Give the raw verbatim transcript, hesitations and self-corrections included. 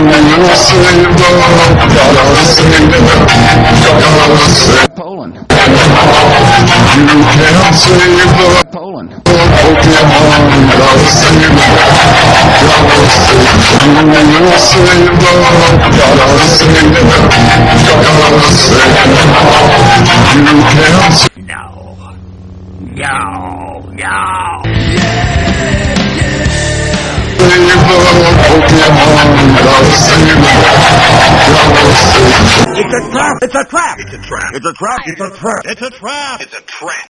Poland. Poland. No. No. No. It's a trap! It's a trap! It's a trap! It's a trap! It's a trap! It's a trap! It's a trap!